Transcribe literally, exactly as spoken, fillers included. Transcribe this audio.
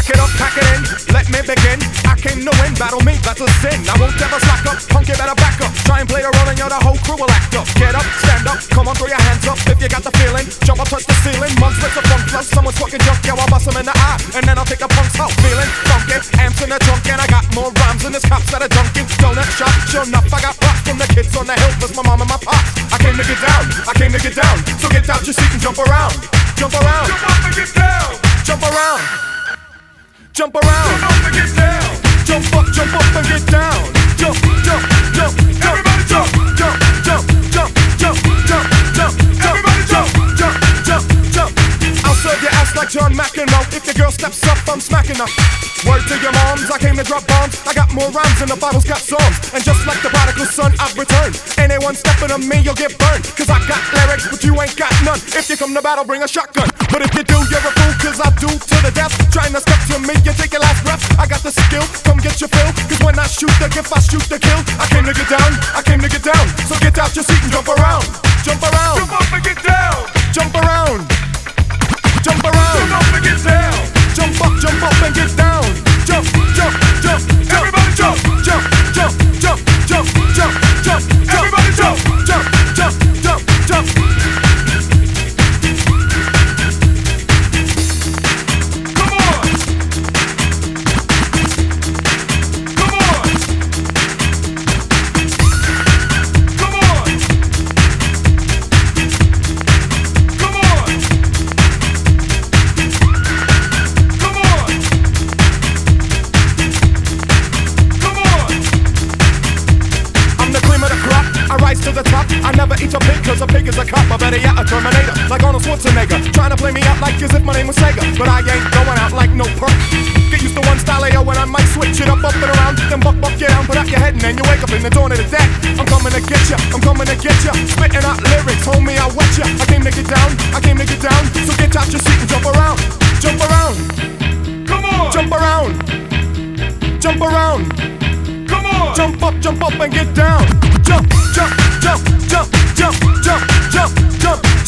Pack it up, pack it in, let me begin. I came to win, battle me, that's a sin. I won't ever slack up, punk, you better back up. Try and play a role and you're the whole crew will act up. Get up, stand up, come on, throw your hands up if you got the feeling. Jump up, touch the ceiling, months with the funk flow. Someone's fucking junk, yo, I'll bust them in the eye. And then I'll take a punk's hoe. Feeling funky, amps in the trunk, and I got more rhymes than this cops that are junkie. Donut shop, sure enough, I got props from the kids on the hill, plus my mom and my pops. I came to get down, I came to get down. So get out your seat and jump around, jump around, Jump up and get down. jump around, jump around, Jump up and get down. jump up, jump up and get down. Jump, jump, jump, jump, Everybody jump, jump. jump, jump, jump, jump, jump, jump, jump, Everybody jump, jump. jump, jump, jump. I'll serve your ass like John McEnroe. If your girl steps up, I'm smacking her. Word to your moms, I came to drop bombs. I got more rhymes than the Bible's got songs. And just like the prodigal son, I've returned. Anyone stepping on me, you'll get burned. Cause I got lyrics, but you ain't got none. If you come to battle, bring a shotgun. But if you do, you're a fool, cause I'll do to the death. Trying to step to me, you take your last breath. I got the skill, come get your fill. Cause when I shoot the gift, I shoot the kill. I came to get down, I came to get down. So get out your seat and jump around. Jump around, Jump up and get down. jump around, jump around. Jump up and get down. Jump up, jump up and get down. Jump, jump, jump, jump. Everybody jump. Jump, jump, jump, jump, jump, jump. Everybody jump. Jump, jump, jump, jump. Come on. Come on. Come on. Come on. Come on. Come on. I'm the cream of the crop, I rise to the top. I never eat a pig cause a pig is a cop. I better yet a Terminator, like Arnold Schwarzenegger. Trying to play me out like as if my name was Sega. But I ain't going out like no perk. Get used to one style A O when I might switch it up, up and around. Then buck, buck you down, put out your head and then you wake up in the dawn of the day. I'm coming to get ya, I'm coming to get ya. Spitting out lyrics, homie, I wet ya. I came to get down, I came to get down. So get out your seat and jump around. Jump around, Come on. jump around. Jump around. Come on. Jump up, jump up and get down. Jump, jump, jump, jump, jump, jump, jump, jump,